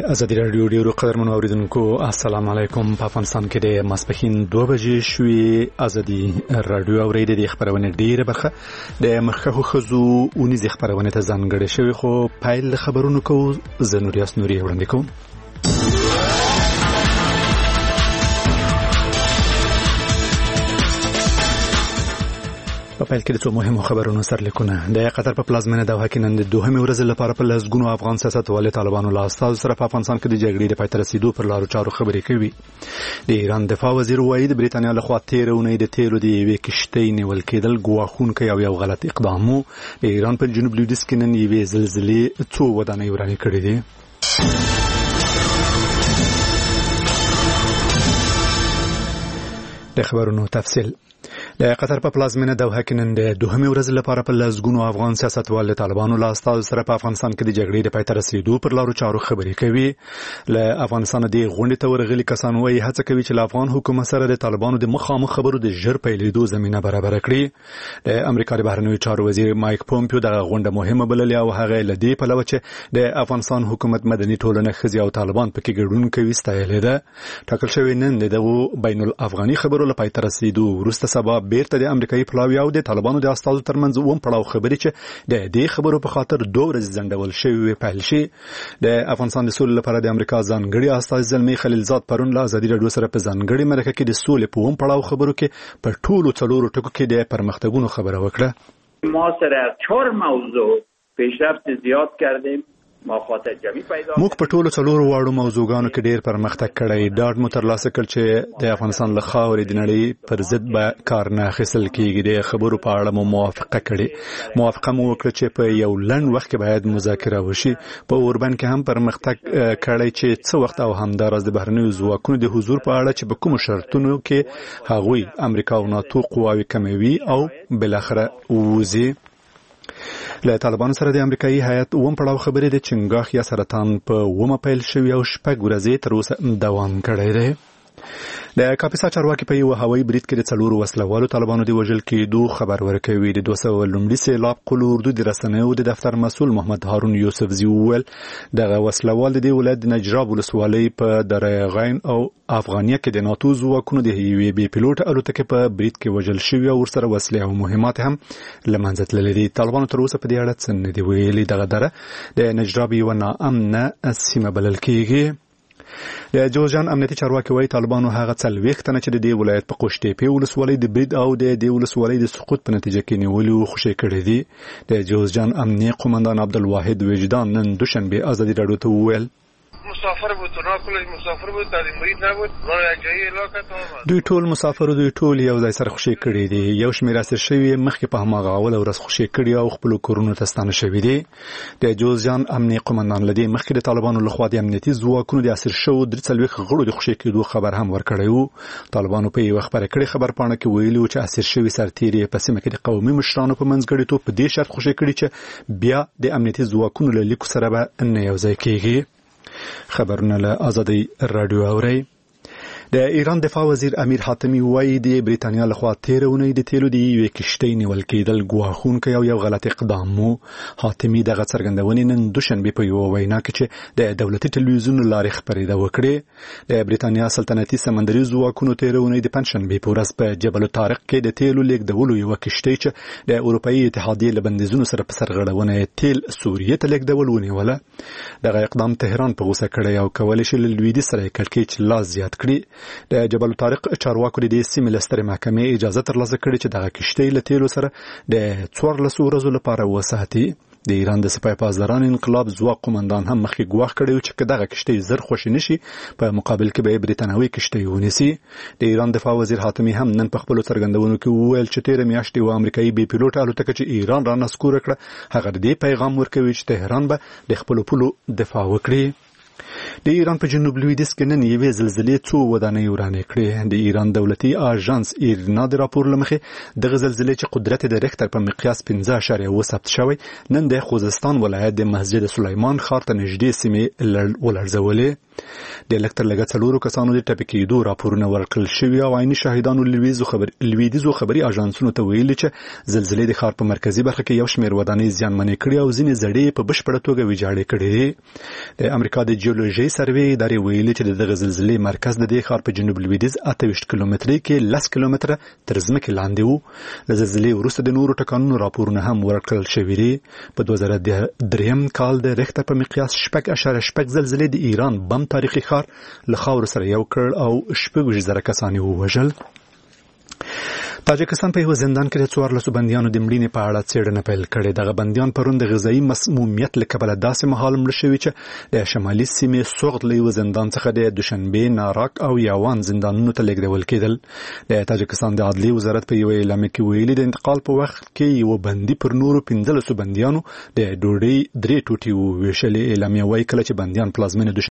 ازادي راډیو ډیرو قدرمنو اوریدونکو السلام علیکم. په افغانستان کې د ماسپښین 2 بجې شوې. ازادي راډیو اوریدي د خبرونه ډیره برخه د مخکخو خزو اونیز خبرونه ته ځانګړې شوی، خو پایل خبرونو کو زنوریاس نوري وړاندې کوم. په پیل کې د څو مهمو خبرونو سرلیکونه. د قطر په پلازمینه دوحه کې نن د دوهمې ورځې لپاره په لسګونو افغان سیاستوالو طالبانو له استازو سره په افغانستان کې د جګړې د پای ته رسیدو پر لارو چارو خبرې کوي. د ایران دفاع وزیر وایي د بریتانیا له خوا تیرونې د تیلو د یوې کشتۍ نیول کېدل ګواښونکی او یو غلط اقدام و. د ایران په جنوب لویدیځ کې نن یوې زلزلې څو ودانۍ ورانې کړې دي. د خبرونو تفصیل. د قطر په پلازمینه دوحه کې نن د دوهمې ورځې لپاره په لسګونو افغان سیاستوالو طالبانو له استازو سره په افغانستان کې د جګړې د پای ته رسیدو پر لارو چارو خبرې کوي. له افغانستان د غونډې ته ورغلي کسان وایي هڅه کوي چې له افغان حکومت سره د طالبانو د مخامخ خبرو د ژر پیلېدو زمینه برابر کړي. د امریکا د بهرنیو چارو وزیر مایک پومپیو دغه غونډه مهمه بللې او هغه له دې پلوه چې د افغانستان حکومت مدني ټولنه ښځې او طالبان پکې ګډون کوي ستایلې ده. ټاکل شوی نن دغه بین الافغاني خبرو له پای ته رسیدو وروسته سبا بیرته د امریکایي پلاوی او د طالبانو د استازو ترمنځ ووم پړاو خبرې چې د دې خبرو په خاطر 2 ورځې ځنډول شوی پیل شي. د افغانستان د سولې لپاره د امریکا ځانګړي استاذ زلمی خلیلزاد پرون له ازادي راډیو سره په ځانګړي مرکه کې د سولې په ووم پړاو خبرو کې په ټولو څلورو ټکو کې د پرمختګونو خبره وکړه. ما سره 4 موضوع پیشرفت زیات کردیم. موږ په ټولو څلورو واړو موضوعګانو کې ډېر پرمختګ کړی. ډاډ مو ترلاسه کړ چې د افغانستان له خاورې د نړۍ پر ضد به کار نه اخیستل کېږي. د خبرو په اړه مو موافقه مو وکړه چې په یو لنډ وخت کې باید مذاکره وشي. په اوربن کې هم پرمختګ کړی چې څه وخت او همداراز د بهرنیو ځواکونو د حضور په اړه چې په کومو شرطونو کې هغوی امریکا او ناتو قواوې کموي او بلاخره ووځي. له طالبانو سره د امریکایي هیئت ووم پړاو خبرې د چنګاښ یا سرطان په ومه پیل شوی او 6 ورځې تر اوسه دوام کړی دی. د کاپیسا چارواکي په یو هوایي برید کې د 4 وسلوالو طالبانو د وژل کېدو خبر ورکوي. د 200 لومړي سیلاب قلو اردو د رسنیو د دفتر مسؤل محمد هارون یوسفزي وویل دغه وسلوال د ولایت د نجراب ولسوالۍ په درغین او افغانیه کې د ناتو ځواکونو د یوې بي پيلوټ الوتکې په برید کې وژل شوی او ورسره وسلې او مهمات هم لمنځه تللې دي. طالبانو تر اوسه په دې اړه څه نه دی ویلي. دغه دره د نجراب یو ناامنه سیمه بلل کېږي. د جوزجان امنیتي چارواکي وايي طالبانو هغه 40 تنه چې د دې ولایت په قوشتېپې ولسوالۍ د برید او د دې ولسوالۍ د سقوط په نتیجه کې نیولې او خوشي کړې دي. د جوزجان امنیتي قومندان عبدالواحد وجدان نن دوشنبه ازادي راډیو ته وویل مسافر بود مسافر بود در برید نبود راجعي علاقه ته دوی ټول مسافر دوی ټول یو ځای سره خوشي کړي دي. یو شمېر اسیر شوی مخکې په هماغه اول ورځ خوشي کړي او خپل کورونو ته ستانه شوی دي. د جوزجان امنیتي قومندان لدی مخکې د طالبانو لخوا د امنیتي ځواکونو د اسیر شو 3 غړو د خوشي کېدو خبر هم ورکړی وو. طالبانو په یو خبره کړي خبر پاڼه کې ویلي چې اسیر شوی سرتیری په سیمه کې د قومي مشرانو په منځګړیتوب په دې شرط خوشي کړي چې بیا د امنیتي ځواکونو له لیکو سره به نه یو ځای کېږي. خبرونه له ازادي راډیو اوري. د ایران دفاع وزیر امیر حاتمی وایي د بریتانیا لخوا تیرونې د تیلو د یوې کشتۍ نیول کېدل ګواښونکی او یو غلط اقدام وو. حاتمی دغه څرګندونې نن دوشنبه په یو وینا کې چې د دولتي ټلویزیون لارې خبرېده وکړې. د بریتانیا سلطنتي سمندري ځواکونو تیرونې د پنځشنبه په ورځ په جبل طارق کې د تیلو لیږدولو یو کشتۍ چې د اروپאי اتحادیې له بندیزونو سره په سرغړونه تیل سوریه ته لیږدول ونیوله. دغه اقدام تهران په غوسه کړی او کولای شي له لویدیځ سره کړکېچ لا زیات کړي. د جبل طارق چارواکو د سیمې لستر محکمې اجازه ترلاسه کړې چې دغه کشتۍ له تیلو سره د 14 ورځو لپاره وساتي. د ایران د سپاه پاسداران انقلاب ځواک قومندان هم مخکې ګواښ کړی چې دغه کشتۍ زر خوشی نشي په مقابل کې به بریتانوي کشتۍ ونیسي. د ایران دفاع وزیر حاتمی هم نن په خپل څرګندونو کې وویل چې 13 میاشتې و امریکایي بي پيلوټ الوتکه چې ایران را نسکور کړه هغه دې پیغام ورکوي چې تهران به د خپل پولو دفاع وکړي. د ایران په جنوب لویدیځ کې نن یوې زلزلې څو ودانۍ ورانې کړې. د ایران دولتي اژانس ایرنا د راپور لمخې دغه زلزلې چې قدرت د ریختر په مقیاس 15.7 ثبت شوی نن د خوزستان ولایت د مسجد سلیمان ښار ته نږدې سیمې ولړزولې. د لکتر لګ څلورو کسانو د ټپي کېدو راپورونه ورکړل شوی او عیني شاهدانو لویدیزو خبري اژانسونو ته ویلي چې زلزلې د ښار په مرکزی برخه کې یو شمېر ودانۍ زیانمنې کړې او ځینې زړې په بشپړه توګه ویجاړې کړې. د امریکا د جیولوژي سروې ادارې ویلي چې دغه زلزلې مرکز د دې ښار په جنوب لویدیځ 28 کیلومتري کې 10 کیلومتره تر ځمکې لاندې وو. له زلزلې وروسته د نورو ټکانونو راپورونه هم ورکړل شوي دي. په 2003 کال د ریختر په مقیاس 6.6 زلزلې د ایران بم تاریخي ښار له خاورو سره یو کړ او 6,000 کسان یې ووژل. تاجکستان په یو زندان کې د 14 بندیانو د مړینې په اړه څېړنه پیل کړې. دغه بندیان پرون د غذایي مسمومیت له کبله داسې مهال مړه شوي چې د شمالي سیمې سوغد له یو زندان څخه د دوشنبې، ناراک او یاوان زندانونو ته لیږدول کېدل. د تاجکستان د عدلي وزارت په یو اعلامیه کې ویلي د انتقال په وخت کې یو بندي پر نورو 15 بندیانو د ډوډۍ 3 ټوټې وویشلې. اعلامیه وايي کله چې بندیان پلازمینه